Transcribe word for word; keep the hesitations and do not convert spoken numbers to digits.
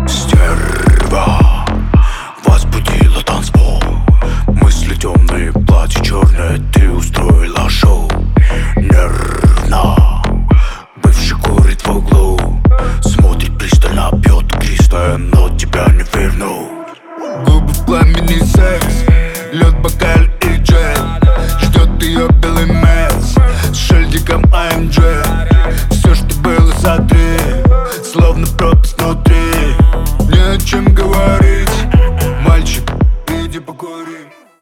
Стерва возбудила танцпол. Мысли темные, платье черное, ты устроила шоу. Нервно бывший курит в углу, смотрит пристально, пьет игристое, но тебя не вернул. Губы в пламени, секс, лед бокал.